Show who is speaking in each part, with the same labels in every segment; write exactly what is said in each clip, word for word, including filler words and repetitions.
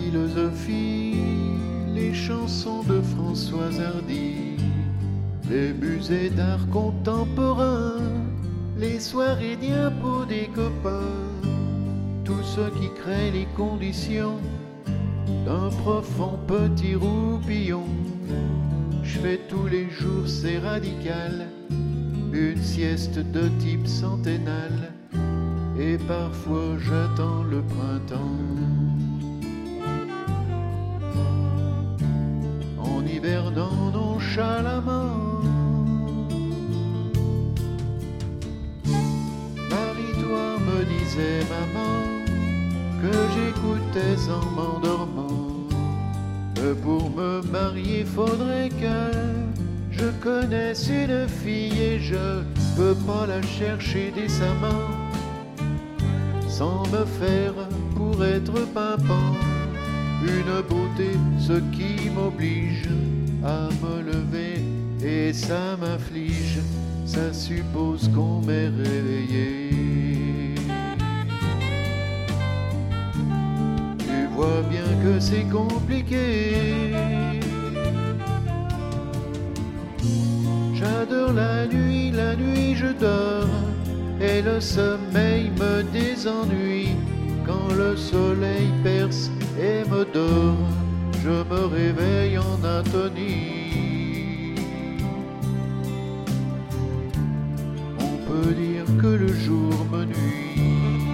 Speaker 1: philosophie, les chansons de Françoise Hardy, les musées d'art contemporain, les soirées diapos des copains, tout ce qui crée les conditions d'un profond petit roupillon. Je fais tous les jours, c'est radical, une sieste de type centennal, et parfois j'attends le printemps. En hivernant nonchalamment, Marie-toi me disait maman que j'écoutais en m'endormant. Que pour me marier faudrait que je connaisse une fille et je peux pas la chercher décemment sans me faire pour être pimpant. Une beauté, ce qui m'oblige à me lever et ça m'afflige, ça suppose qu'on m'ait réveillé. Tu vois bien que c'est compliqué. J'adore la nuit, la nuit je dors, et le sommeil me désennuie. Quand le soleil perce et me dort, je me réveille en atonie. On peut dire que le jour me nuit.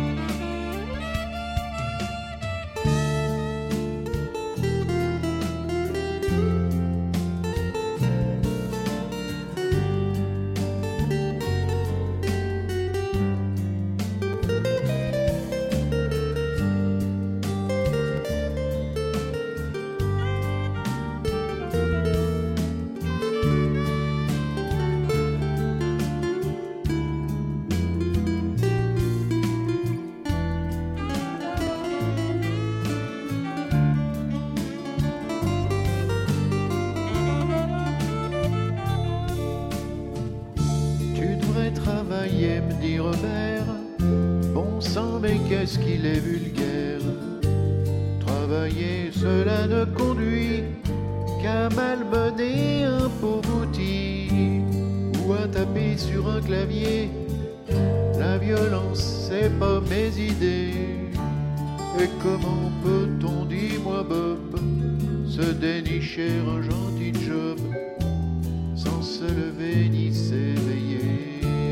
Speaker 1: Travailler, me dit Robert, bon sang mais qu'est-ce qu'il est vulgaire. Travailler cela ne conduit qu'à malmener un pauvre outil ou à taper sur un clavier. La violence c'est pas mes idées. Et comment peut-on, dis-moi Bob, se dénicher un gentil job sans se lever ni s'éveiller?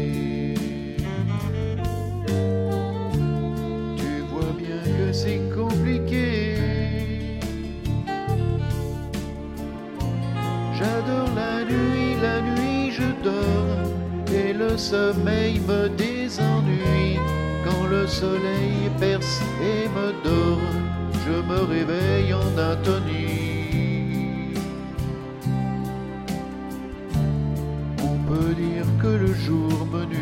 Speaker 1: C'est compliqué. J'adore la nuit, la nuit je dors, et le sommeil me désennuie. Quand le soleil perce et me dort, je me réveille en atonie. On peut dire que le jour me nuit.